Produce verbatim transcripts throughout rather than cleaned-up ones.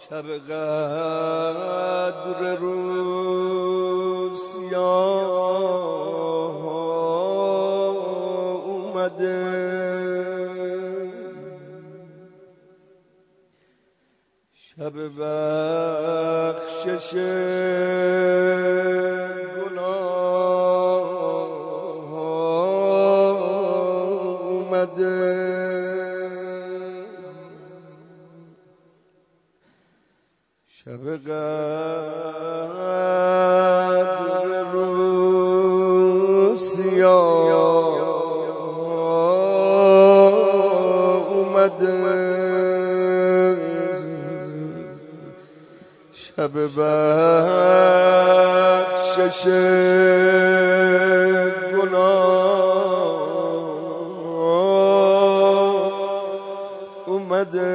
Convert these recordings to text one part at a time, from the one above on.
شب قدر روسیا اومده، شب بخشش گناه اومده، شب قدر روسیا اومده، شب بخشش گناه اومده.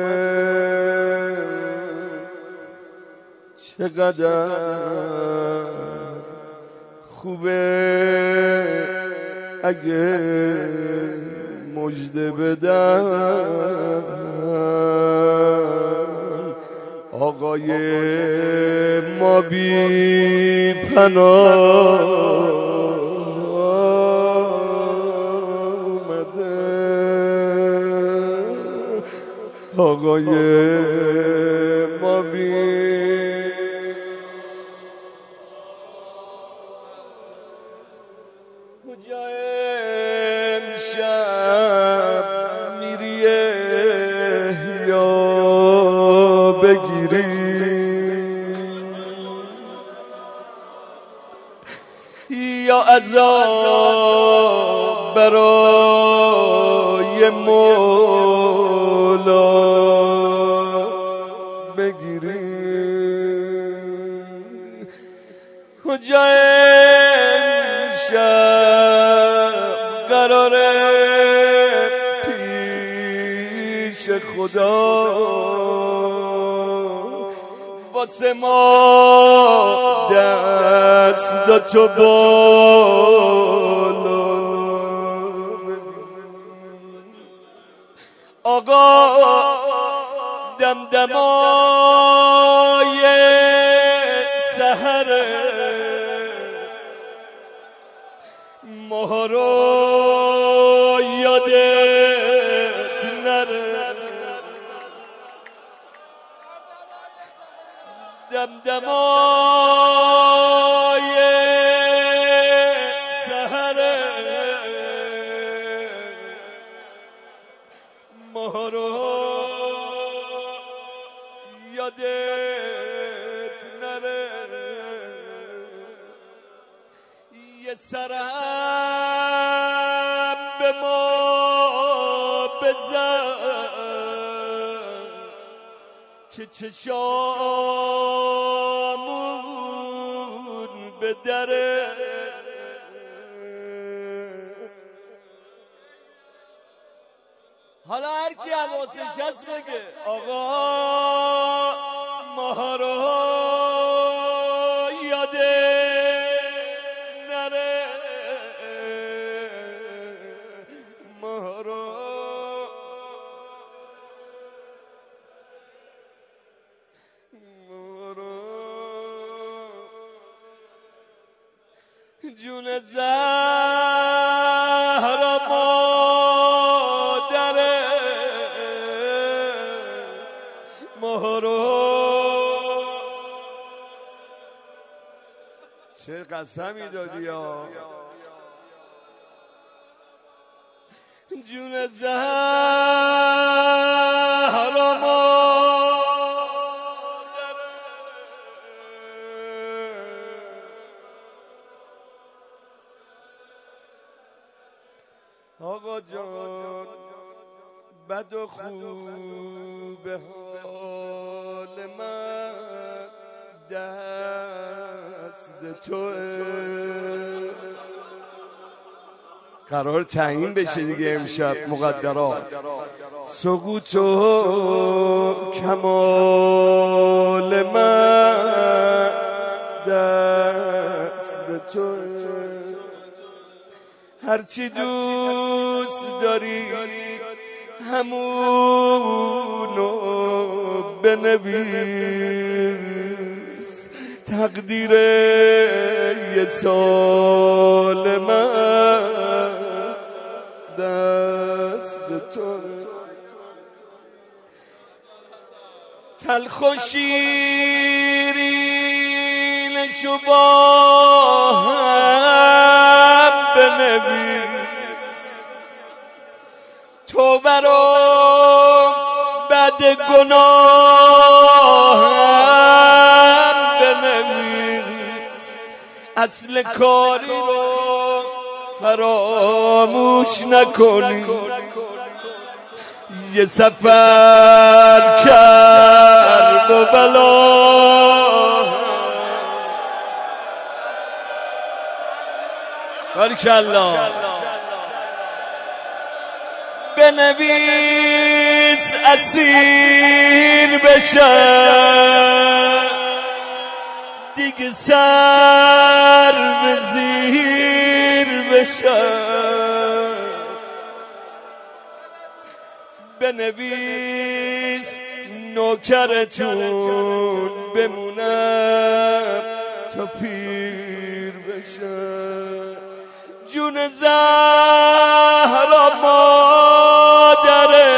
چقدر خوبه اگه مژده بدن آقای ما بی پناه اومده، آقای ما بی کجا امشب میری یا بگیری یا عذاب برای مولا بگیری، کجا امشب قراره پیش خدا واسه ما دستاتو بالا آقا دمدمای سحر ماه رو یادت نره، دمدمای سحر ماه رو یادت نره، یه سرم به ما بزن که چشامون به دره، حالا هر کی حواسش هست بگه آقا ماه رو یادت نره، ماه رو ماه رو جون زهرا مادره، ماه رو چه قسمی دادی یا جون زهرا مادره، آقا جان بد و خوب حال من دست توه، قرار تعیین بشه دیگه امشب مقدرات، سقوط و کمال من دست توه، هرچی دوست داری همونو بنویس تقدیر یه سال من دست تو تلخ و شیرینشو با هم بنویس توبه رو بعد گناه هم بنویس اصل کاری رو فراموش نکنی یه سفر کرد و بلا بارکالله بنویس اسیر بشم دیگه سر به زیر بشم بنویس نوکرتون بمونم تا پیر بشم جون زهرا مادره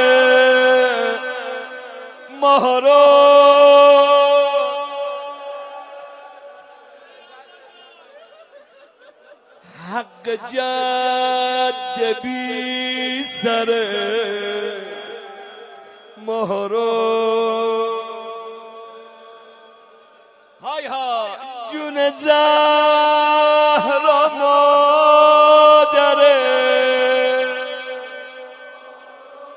ماهرو حق جد بی سره ماهرو های ها جون زهرا مادره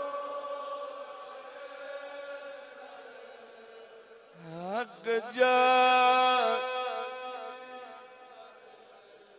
حق جد